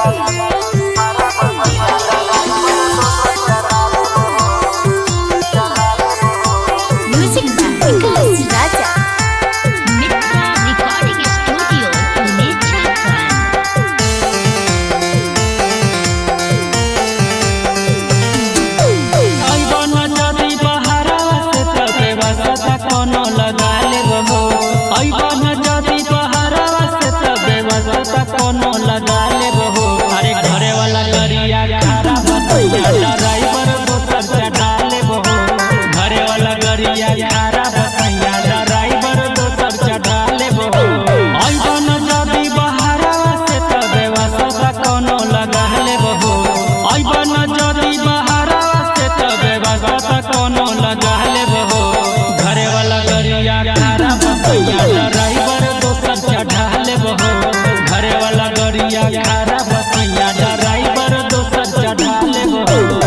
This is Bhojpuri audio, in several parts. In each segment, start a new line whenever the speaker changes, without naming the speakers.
कोनो लगा ले बहो। अरे घरे वाला गरिया खारा बसैया ड्राइवर दोसर चढ़ा ले बहो। घरे वाला गरिया खारा बसैया ड्राइवर दोसर चढ़ा ले बहो। ऐसन जदी बहारवा से त व्यवस्था कोनो लगा ले बहो। ऐसन जदी बहारवा से त व्यवस्था कोनो लगा ले बहो। घरे वाला गरिया खारा बसैया ड्राइवर दोसर चढ़ा ले बहो। घरे वाला गरिया खारा बसैया ड्राइवर दोसर चढ़ा ले बहो।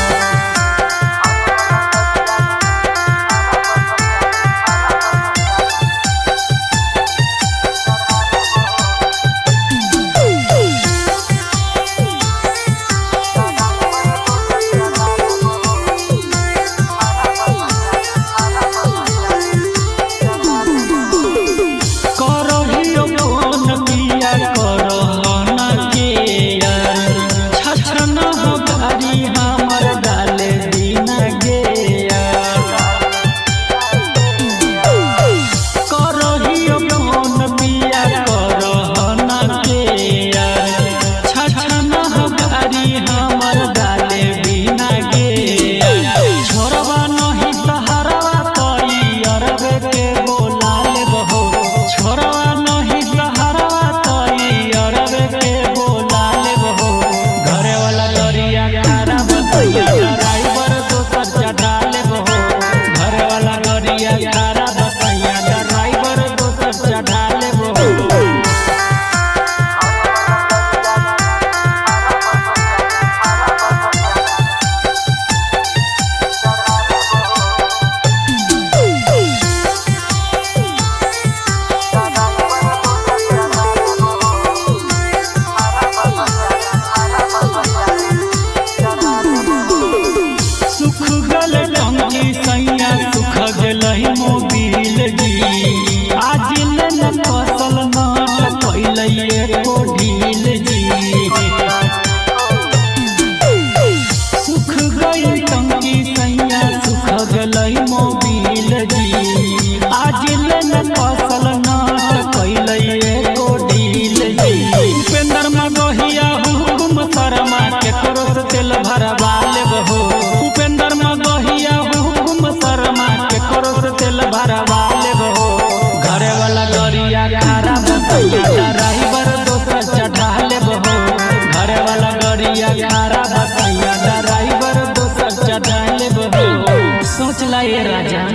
घरे वाला गरिया खारा बसैया ड्राइवर दोसर चढ़ा ले बहो। घरे वाला गरिया खारा बसैया ड्राइवर दोसर चढ़ा ले बहो। सोच ला ये राजा।